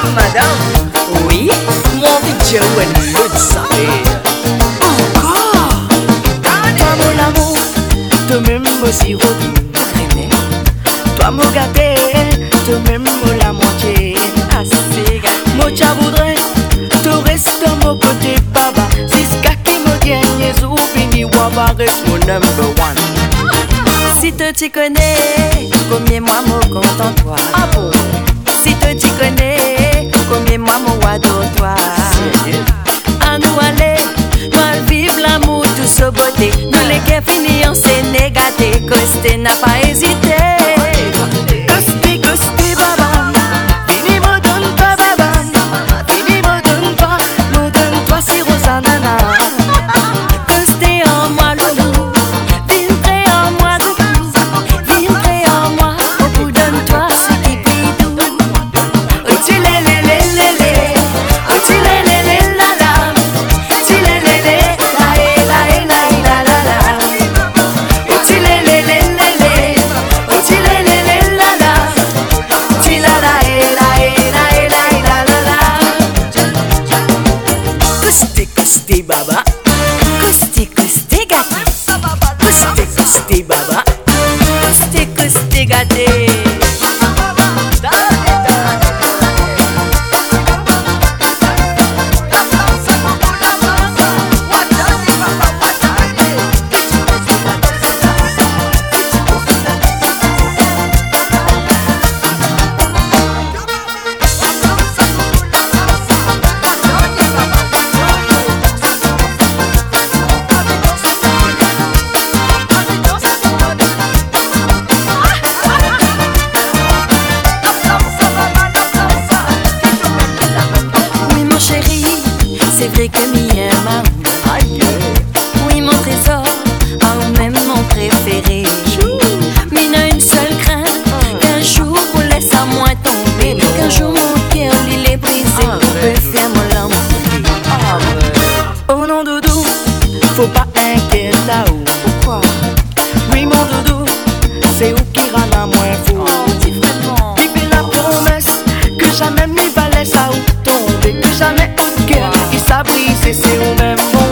Madame, Oui, mon Dieu, où est le savez. encore. Toi mon amour, toi même aussi retourné. Toi mon gâté, toi même la moitié. Assez gâté. Moi tu voudrais, tu restes à mon côté, papa. Si ce qui me gagne, ou fini, ou va reste mon number one. Si te t'y connais, combien moi me content toi. Ah bon? Si te t'y connais, combien moi me adore toi. À nous aller, nous allons vivre l'amour tout ce beauté. Nous les qui finissons c'est négaté, Costé n'a pas hésité. Costi, costi, baba. Fini, me donne pas, baba. Fini, me donne toi, si Rosanana. Costé en moi loulou, viens près en moi doudou, viens près en moi, au bout donne-toi ce qui brille doux. Oh tu lé lé lé lé lé, oh tu lé lé lé la la, tu lé lé lé la eh la eh la eh la la la. Oh tu lé lé lé lé lé, oh tu lé lé lé la la, tu la la eh la eh la eh la eh la la la. Costi, costi, baba. Costi costi gâté, Costi, costi, baba. costi costi gâté. Oui mon chéri, c'est vrai que m'y aime. Oui mon trésor, ah même mon préféré. Mais n'a une seule crainte, qu'un jour vous laisse à moi tomber, qu'un jour mon cœur il est brisé, peut faire mon l'amour. Oh non, doudou, faut pas inquiéter ou. Pourquoi? Oui, mon doudou, c'est où qui rend à moins fou. Oh, dis vraiment. Il fait la promesse que jamais m'y va laisser à ou tomber, que jamais au cœur il s'abrise et c'est où même mon